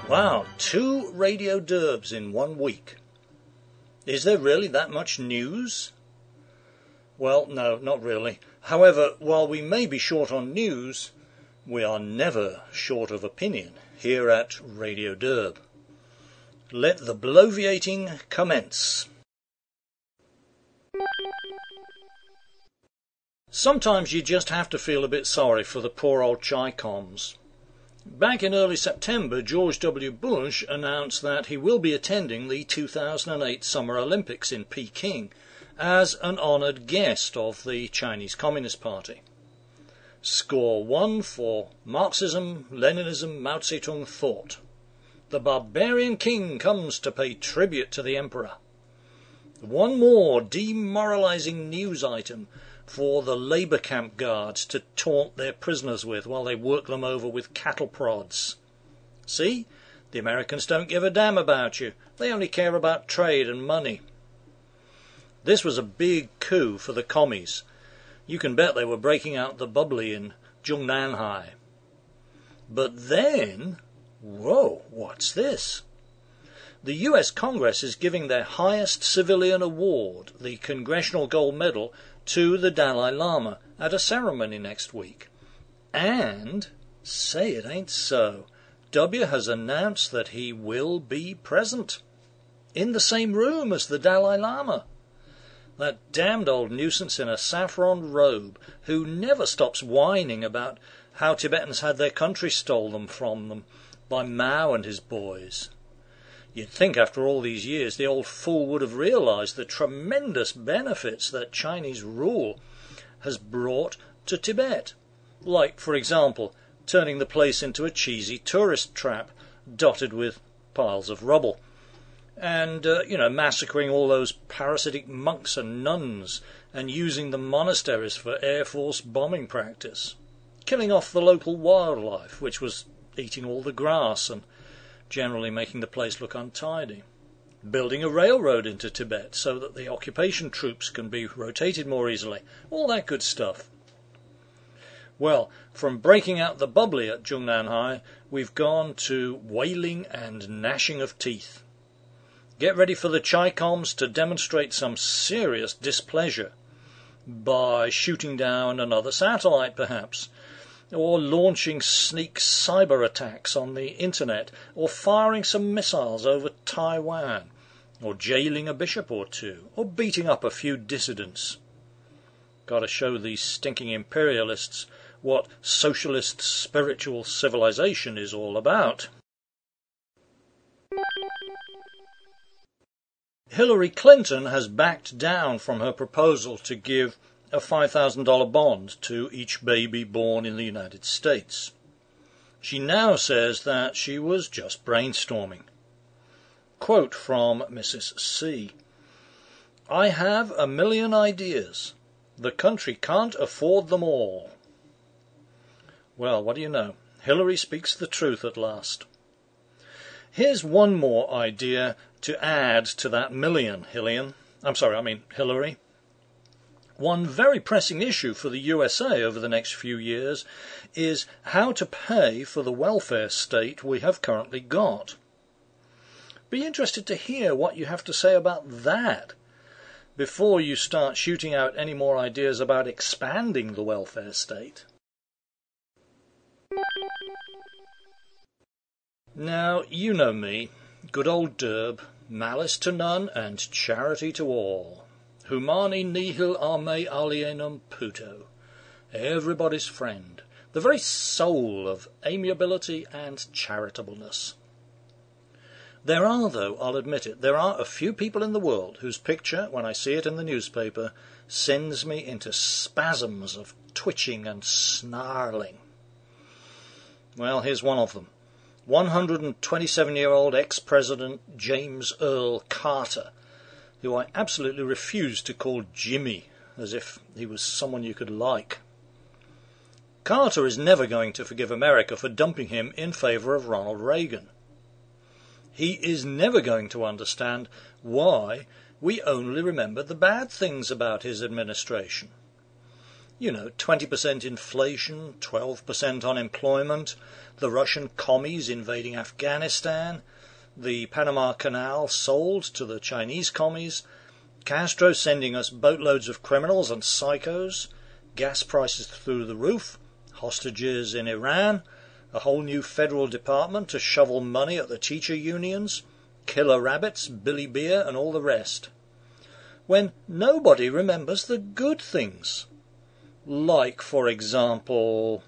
Wow, 2 Radio Derbs in 1 week. Is there really that much news? Well, no, not really. However, while we may be short on news, we are never short of opinion here at Radio Derb. Let the bloviating commence. Sometimes you just have to feel a bit sorry for the poor old Chi-Coms. Back in early September, George W. Bush announced that he will be attending the 2008 Summer Olympics in Peking as an honoured guest of the Chinese Communist Party. Score 1 for Marxism, Leninism, Mao Zedong thought. The barbarian king comes to pay tribute to the emperor. One more demoralising news item for the labour camp guards to taunt their prisoners with while they work them over with cattle prods. See? The Americans don't give a damn about you. They only care about trade and money. This was a big coup for the commies. You can bet they were breaking out the bubbly in Zhongnanhai. But then, whoa, what's this? The US Congress is giving their highest civilian award, the Congressional Gold Medal, to the Dalai Lama at a ceremony next week. And, say it ain't so, W has announced that he will be present, in the same room as the Dalai Lama. That damned old nuisance in a saffron robe, who never stops whining about how Tibetans had their country stolen from them by Mao and his boys. You'd think after all these years the old fool would have realised the tremendous benefits that Chinese rule has brought to Tibet. Like, for example, turning the place into a cheesy tourist trap dotted with piles of rubble. And, massacring all those parasitic monks and nuns and using the monasteries for Air Force bombing practice. Killing off the local wildlife, which was eating all the grass and generally making the place look untidy. Building a railroad into Tibet so that the occupation troops can be rotated more easily. All that good stuff. Well, from breaking out the bubbly at Zhongnanhai, we've gone to wailing and gnashing of teeth. Get ready for the Chi-Coms to demonstrate some serious displeasure by shooting down another satellite, perhaps, or launching sneak cyber attacks on the internet, or firing some missiles over Taiwan, or jailing a bishop or two, or beating up a few dissidents. Got to show these stinking imperialists what socialist spiritual civilization is all about. Hillary Clinton has backed down from her proposal to give a $5,000 bond to each baby born in the United States. She now says that she was just brainstorming. Quote from Mrs. C. I have a million ideas. The country can't afford them all. Well, what do you know? Hillary speaks the truth at last. Here's one more idea to add to that million, Hillary. One very pressing issue for the USA over the next few years is how to pay for the welfare state we have currently got. Be interested to hear what you have to say about that before you start shooting out any more ideas about expanding the welfare state. Now, you know me, good old Derb, malice to none and charity to all. Humani nihil a me alienum puto. Everybody's friend. The very soul of amiability and charitableness. There are, though, I'll admit it, there are a few people in the world whose picture, when I see it in the newspaper, sends me into spasms of twitching and snarling. Well, here's one of them. 127-year-old ex-president James Earl Carter, who I absolutely refuse to call Jimmy, as if he was someone you could like. Carter is never going to forgive America for dumping him in favour of Ronald Reagan. He is never going to understand why we only remember the bad things about his administration. 20% inflation, 12% unemployment, the Russian commies invading Afghanistan, the Panama Canal sold to the Chinese commies, Castro sending us boatloads of criminals and psychos, gas prices through the roof, hostages in Iran, a whole new federal department to shovel money at the teacher unions, killer rabbits, Billy Beer, and all the rest. When nobody remembers the good things. Like, for example...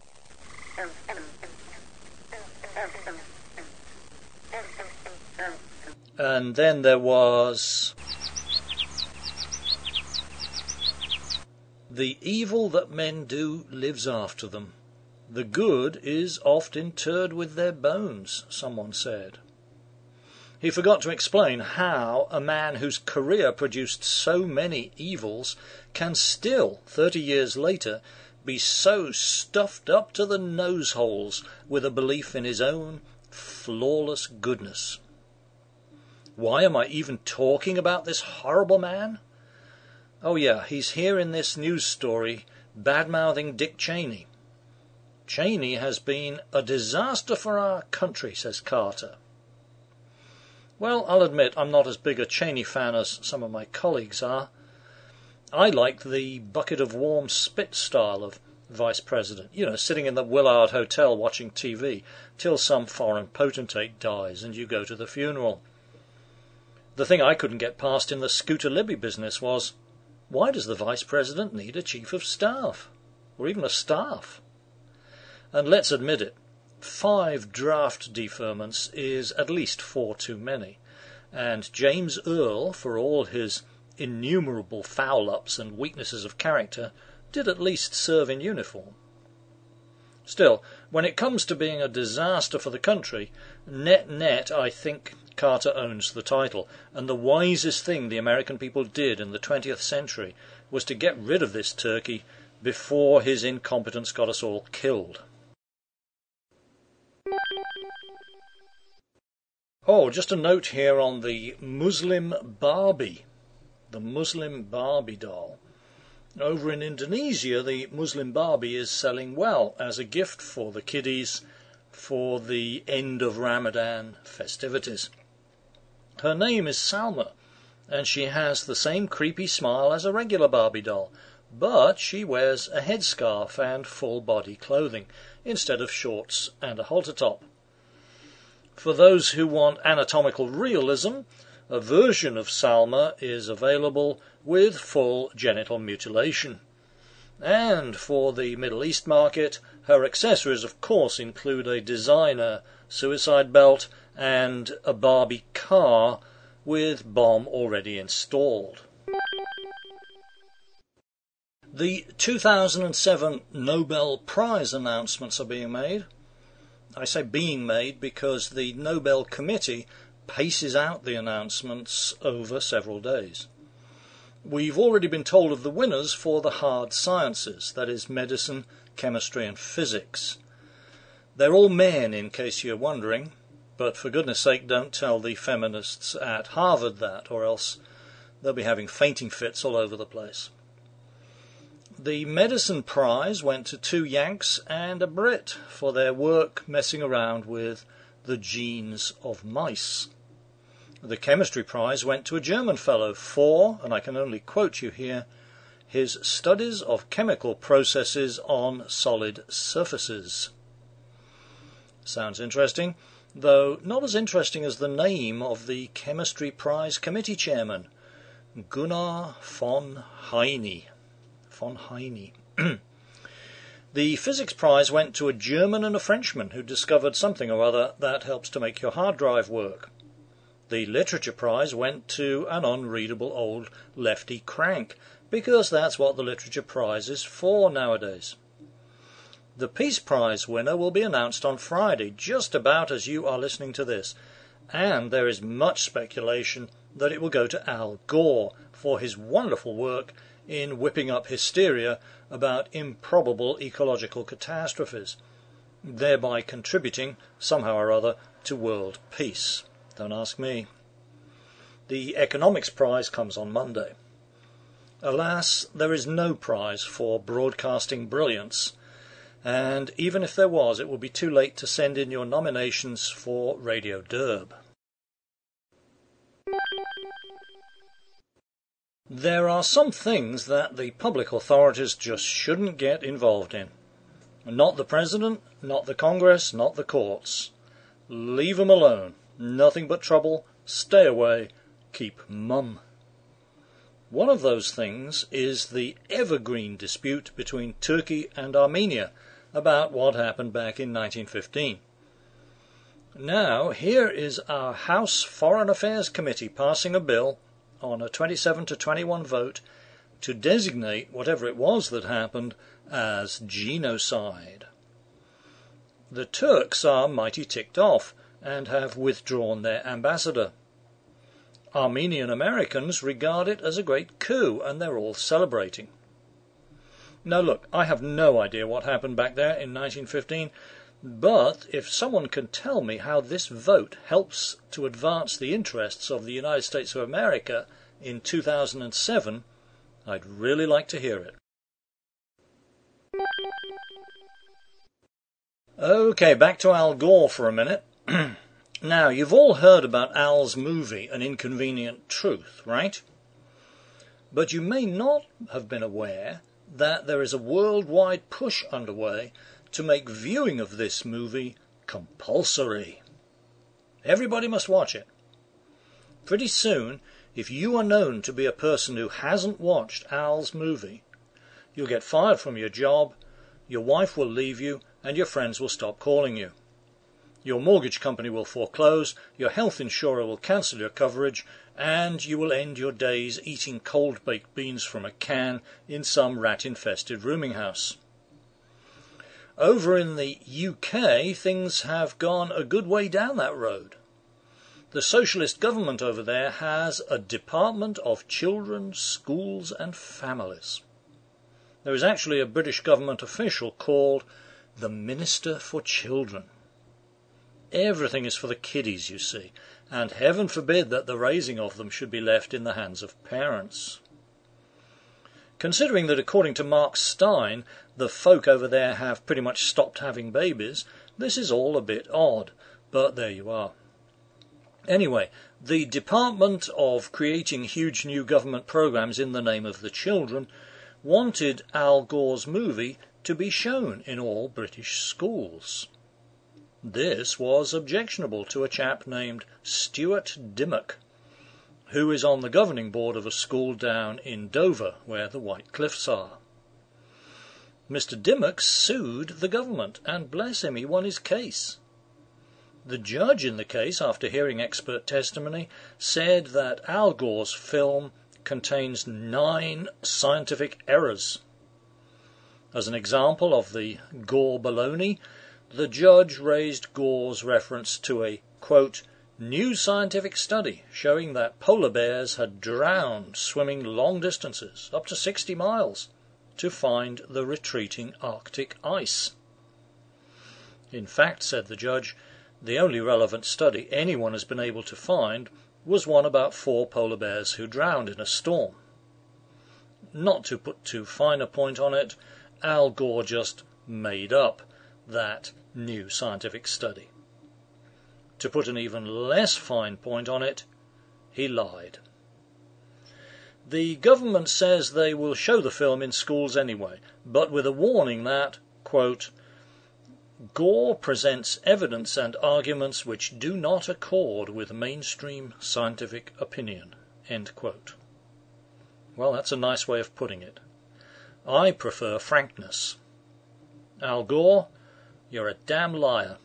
And then there was... The evil that men do lives after them. The good is oft interred with their bones, someone said. He forgot to explain how a man whose career produced so many evils can still, 30 years later, be so stuffed up to the nose holes with a belief in his own flawless goodness. Why am I even talking about this horrible man? Oh yeah, he's here in this news story bad-mouthing Dick Cheney. Cheney has been a disaster for our country, says Carter. Well, I'll admit I'm not as big a Cheney fan as some of my colleagues are. I like the bucket of warm spit style of vice president, sitting in the Willard Hotel watching TV till some foreign potentate dies and you go to the funeral. The thing I couldn't get past in the Scooter Libby business was, why does the vice president need a chief of staff? Or even a staff? And let's admit it, 5 draft deferments is at least 4 too many, and James Earl, for all his innumerable foul-ups and weaknesses of character, did at least serve in uniform. Still, when it comes to being a disaster for the country, net, I think Carter owns the title, and the wisest thing the American people did in the 20th century was to get rid of this turkey before his incompetence got us all killed. Oh, just a note here on the Muslim Barbie doll. Over in Indonesia, the Muslim Barbie is selling well as a gift for the kiddies for the end of Ramadan festivities. Her name is Salma, and she has the same creepy smile as a regular Barbie doll, but she wears a headscarf and full-body clothing instead of shorts and a halter top. For those who want anatomical realism, a version of Salma is available with full genital mutilation. And for the Middle East market, her accessories of course include a designer suicide belt and a Barbie car with bomb already installed. The 2007 Nobel Prize announcements are being made. I say being made because the Nobel Committee paces out the announcements over several days. We've already been told of the winners for the hard sciences, that is medicine, chemistry and physics. They're all men, in case you're wondering, but for goodness sake don't tell the feminists at Harvard that, or else they'll be having fainting fits all over the place. The medicine prize went to 2 Yanks and a Brit for their work messing around with the genes of mice. The chemistry prize went to a German fellow for, and I can only quote you here, his studies of chemical processes on solid surfaces. Sounds interesting, though not as interesting as the name of the chemistry prize committee chairman, Gunnar von Heine. The physics prize went to a German and a Frenchman who discovered something or other that helps to make your hard drive work. The literature prize went to an unreadable old lefty crank, because that's what the literature prize is for nowadays. The Peace Prize winner will be announced on Friday, just about as you are listening to this, and there is much speculation that it will go to Al Gore for his wonderful work in whipping up hysteria about improbable ecological catastrophes, thereby contributing, somehow or other, to world peace. Don't ask me. The Economics Prize comes on Monday. Alas, there is no prize for broadcasting brilliance, and even if there was, it will be too late to send in your nominations for Radio Derb. There are some things that the public authorities just shouldn't get involved in. Not the President, not the Congress, not the courts. Leave 'em alone. Nothing but trouble. Stay away. Keep mum. One of those things is the evergreen dispute between Turkey and Armenia about what happened back in 1915. Now, here is our House Foreign Affairs Committee passing a bill on a 27-21 vote to designate whatever it was that happened as genocide. The Turks are mighty ticked off and have withdrawn their ambassador. Armenian Americans regard it as a great coup, and they're all celebrating. Now look, I have no idea what happened back there in 1915, but if someone can tell me how this vote helps to advance the interests of the United States of America in 2007, I'd really like to hear it. Okay, back to Al Gore for a minute. Now, you've all heard about Al's movie, An Inconvenient Truth, right? But you may not have been aware that there is a worldwide push underway to make viewing of this movie compulsory. Everybody must watch it. Pretty soon, if you are known to be a person who hasn't watched Al's movie, you'll get fired from your job, your wife will leave you, and your friends will stop calling you. Your mortgage company will foreclose, your health insurer will cancel your coverage, and you will end your days eating cold baked beans from a can in some rat-infested rooming house. Over in the UK, things have gone a good way down that road. The socialist government over there has a Department of Children, Schools and Families. There is actually a British government official called the Minister for Children. Everything is for the kiddies, you see, and heaven forbid that the raising of them should be left in the hands of parents. Considering that according to Mark Stein, the folk over there have pretty much stopped having babies, this is all a bit odd, but there you are. Anyway, the Department of creating huge new government programs in the name of the children wanted Al Gore's movie to be shown in all British schools. This was objectionable to a chap named Stuart Dimmock, who is on the governing board of a school down in Dover, where the White Cliffs are. Mr. Dimmock sued the government, and bless him, he won his case. The judge in the case, after hearing expert testimony, said that Al Gore's film contains 9 scientific errors. As an example of the Gore baloney, the judge raised Gore's reference to a, quote, new scientific study showing that polar bears had drowned swimming long distances, up to 60 miles, to find the retreating Arctic ice. In fact, said the judge, the only relevant study anyone has been able to find was one about 4 polar bears who drowned in a storm. Not to put too fine a point on it, Al Gore just made up that new scientific study. To put an even less fine point on it, he lied. The government says they will show the film in schools anyway, but with a warning that, quote, Gore presents evidence and arguments which do not accord with mainstream scientific opinion, end quote. Well, that's a nice way of putting it. I prefer frankness. Al Gore, you're a damn liar.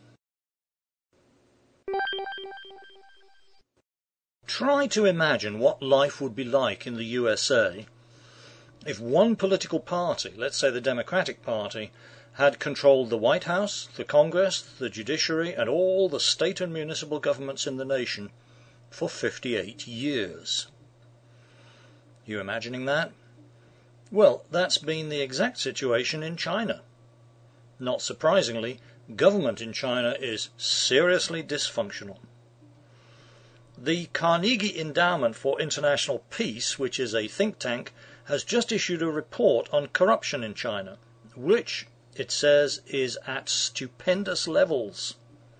Try to imagine what life would be like in the USA if one political party, let's say the Democratic Party, had controlled the White House, the Congress, the judiciary, and all the state and municipal governments in the nation for 58 years. You imagining that? Well, that's been the exact situation in China. Not surprisingly, government in China is seriously dysfunctional. The Carnegie Endowment for International Peace, which is a think tank, has just issued a report on corruption in China, which, it says, is at stupendous levels.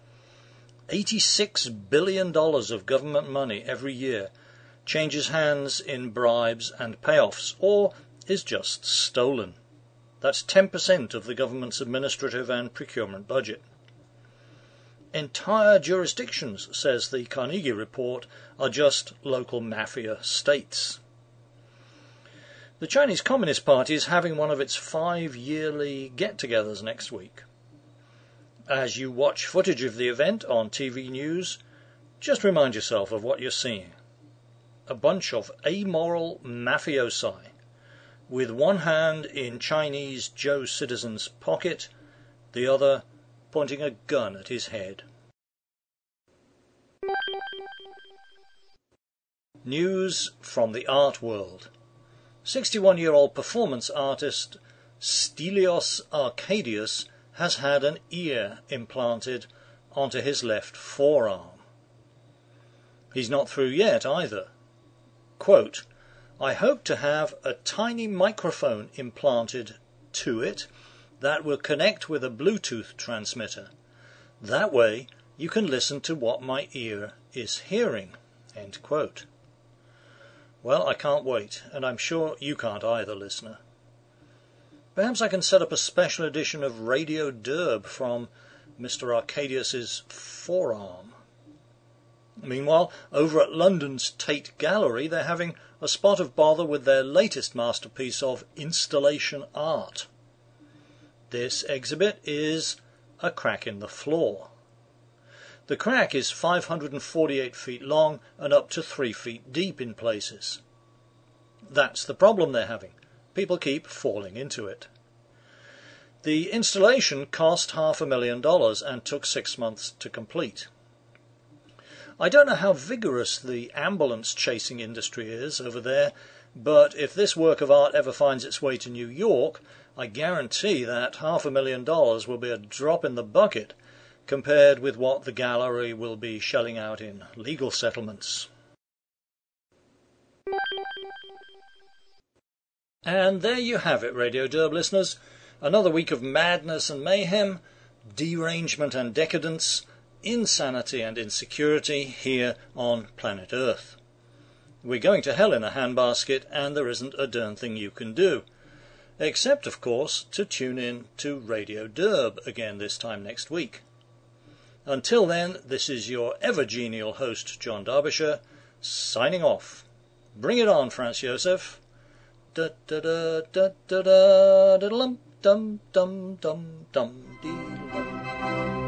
$86 billion of government money every year changes hands in bribes and payoffs, or is just stolen. That's 10% of the government's administrative and procurement budget. Entire jurisdictions, says the Carnegie report, are just local mafia states. The Chinese Communist Party is having one of its 5 yearly get-togethers next week. As you watch footage of the event on TV news, just remind yourself of what you're seeing. A bunch of amoral mafiosi, with one hand in Chinese Joe Citizen's pocket, the other pointing a gun at his head. News from the art world. 61-year-old performance artist Stelios Arcadius has had an ear implanted onto his left forearm. He's not through yet either. Quote, "I hope to have a tiny microphone implanted to it that will connect with a Bluetooth transmitter. That way you can listen to what my ear is hearing." End quote. Well, I can't wait, and I'm sure you can't either, listener. Perhaps I can set up a special edition of Radio Derb from Mr. Arcadius's forearm. Meanwhile, over at London's Tate Gallery, they're having a spot of bother with their latest masterpiece of installation art. This exhibit is A Crack in the Floor. The crack is 548 feet long and up to 3 feet deep in places. That's the problem they're having. People keep falling into it. The installation cost $500,000 and took 6 months to complete. I don't know how vigorous the ambulance chasing industry is over there, but if this work of art ever finds its way to New York, I guarantee that $500,000 will be a drop in the bucket compared with what the gallery will be shelling out in legal settlements. And there you have it, Radio Derb listeners. Another week of madness and mayhem, derangement and decadence, insanity and insecurity here on planet Earth. We're going to hell in a handbasket, and there isn't a darn thing you can do. Except, of course, to tune in to Radio Derb again this time next week. Until then, this is your ever-genial host, John Derbyshire, signing off. Bring it on, Franz Josef. Da-da-da-da-da-da-da-da-dum-dum-dum-dum-dum-dee-dum.